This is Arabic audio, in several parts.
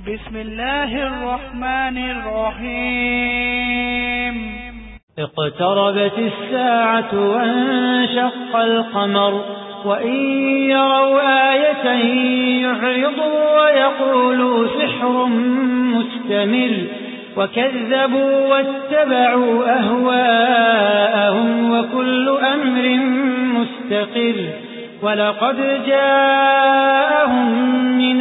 بسم الله الرحمن الرحيم اقتربت الساعة وانشق القمر وإن يروا آية يعرضوا ويقولوا سحر مستمر وكذبوا واتبعوا أهواءهم وكل أمر مستقر ولقد جاءهم من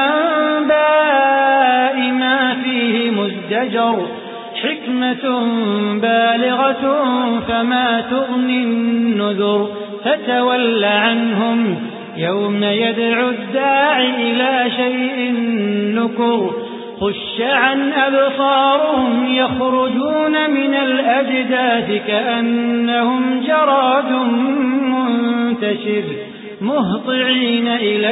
الأنباء ما فيه مزدجر حكمة بالغة فما تغني النذر فتول عنهم يوم يدعو الداعي إلى شيء نكر خش عن أبصارهم يخرجون من الأجداث كأنهم جراد منتشر مهطعين إلى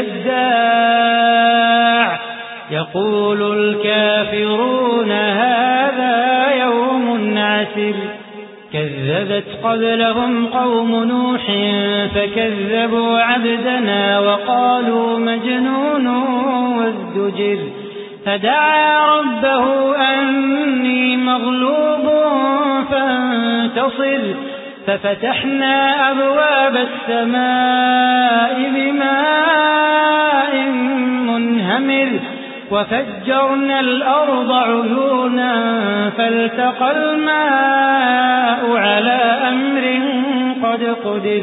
الداع يقول الكافرون هذا يوم عسر كذبت قبلهم قوم نوح فكذبوا عبدنا وقالوا مجنون وازدجر فدعا ربه أني مغلوب فانتصر ففتحنا أبواب السماء بماء منهمر وفجرنا الأرض عيونا فالتقى الماء على أمر قد قدر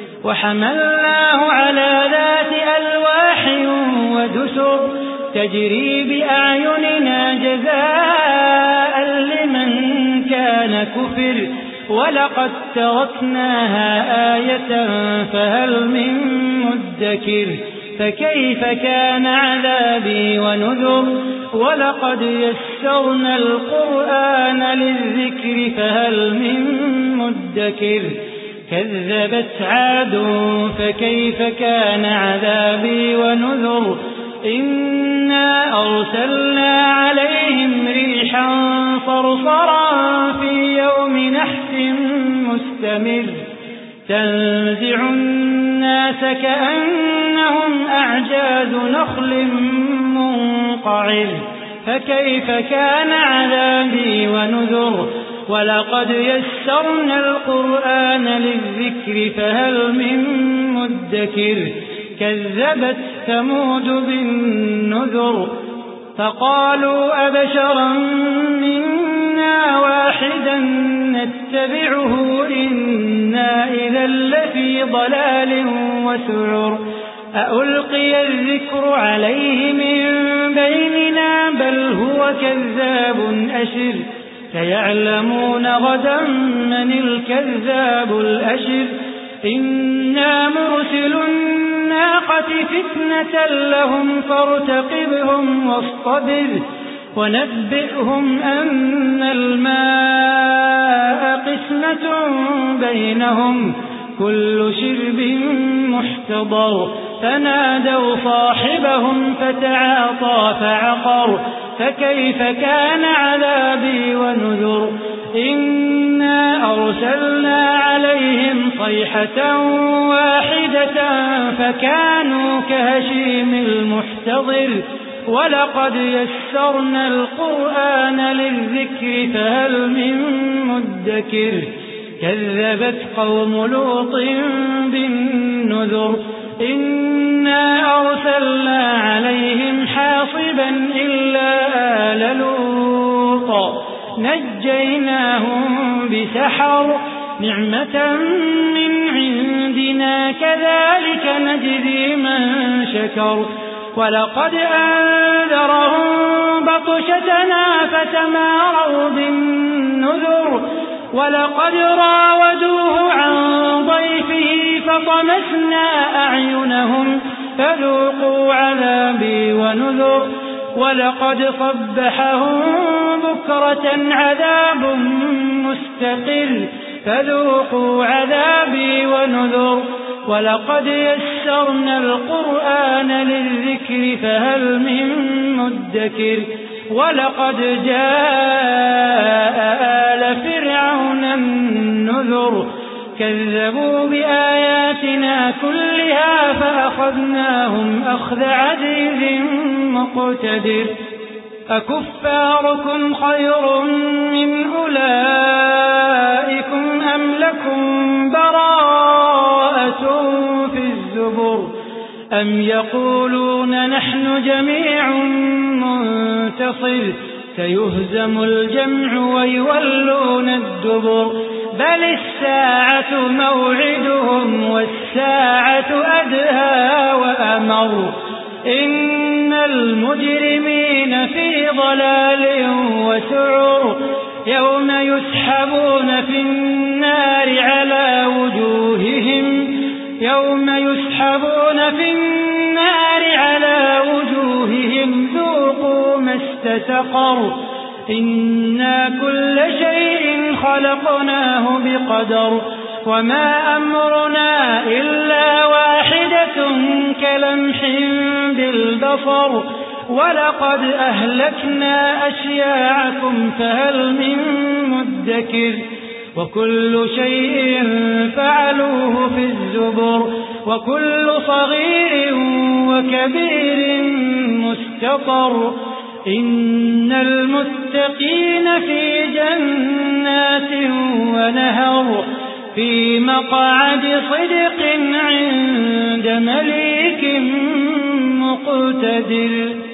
وحملناه على ذات ألواح ودسر تجري بأعيننا جزاء لمن كان كفر ولقد تركناها آية فهل من مدكر فكيف كان عذابي ونذر ولقد يسرنا القرآن للذكر فهل من مدكر كذبت عاد فكيف كان عذابي ونذر إنا أرسلنا عليهم ريحا صرصرا في يوم نحس مستمر تنزع الناس كأنهم أعجاز نخل منقعر فكيف كان عذابي ونذر ولقد يسرنا القرآن للذكر فهل من مدكر كذبت ثمود بالنذر فقالوا أبشرا منا واحدا نتبعه إنا إذا لفي ضلال وسعر أألقي الذكر عليه من بيننا بل هو كذاب أشر سيعلمون غدا من الكذاب الأشر إنا مرسل الناقة فتنة لهم فارتقبهم واصطبر ونبئهم أن الماء قسمة بينهم كل شرب محتضر فنادوا صاحبهم فتعاطى فعقر فكيف كان عذابي ونذر إنا أرسلنا عليهم صيحة واحدة فكانوا كهشيم المحتضر ولقد يسرنا القرآن للذكر فهل من مدكر كذبت قوم لوط بالنذر إنا أرسلنا عليهم حاصبا إلا آل لوط نجيناهم بسحر نعمة من عندنا كذلك نجزي من شكر ولقد أنذرهم بطشتنا فتماروا بالنذر ولقد راودوه عن ضيفه فطمسنا أعينهم فذوقوا عذابي ونذر ولقد صبحهم بكرة عذاب مستقر فذوقوا عذابي ونذر ولقد يسرنا القرآن للذكر فهل من مدكر ولقد جاء آل فرعون النذر كذبوا بآياتنا كلها فأخذناهم أخذ عزيز مقتدر أكفاركم خير من أولئكم أم لكم براءة في الزبر أم يقولون نحن جميع منتصر سيهزم الجمع ويولون الدبر بل الساعة موعدهم والساعة أدهى وأمر إن المجرمين في ضلال وسعر يوم يسحبون في النار على وجوههم ذوقوا مس سقر إنا كل شيء خلقناه بقدر وما أمرنا إلا واحدة كلمح بالبصر ولقد أهلكنا أشياعكم فهل من مدكر وكل شيء فعلوه في الزبر وكل صغير وكبير مستطر إن المتقين في جنات ونهر في مقعد صدق عند مليك مقتدر.